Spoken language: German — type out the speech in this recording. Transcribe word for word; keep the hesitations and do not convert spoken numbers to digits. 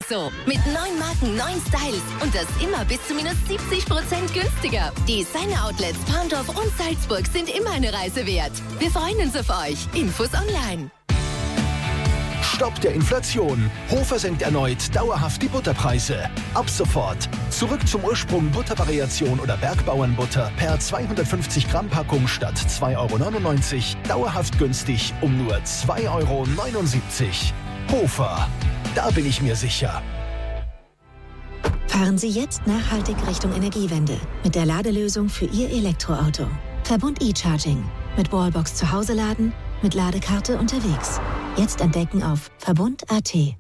so. Mit neun Marken, neun Styles und das immer bis zu minus siebzig Prozent günstiger. Designer-Outlets Parndorf und Salzburg sind immer eine Reise wert. Wir freuen uns auf euch. Infos online. Stopp der Inflation. Hofer senkt erneut dauerhaft die Butterpreise. Ab sofort. Zurück zum Ursprung Buttervariation oder Bergbauernbutter per zweihundertfünfzig Gramm Packung statt zwei Euro neunundneunzig. Dauerhaft günstig um nur zwei Euro neunundsiebzig. Hofer. Da bin ich mir sicher. Fahren Sie jetzt nachhaltig Richtung Energiewende mit der Ladelösung für Ihr Elektroauto. Verbund eCharging. Mit Wallbox zu Hause laden, mit Ladekarte unterwegs. Jetzt entdecken auf verbund punkt a t.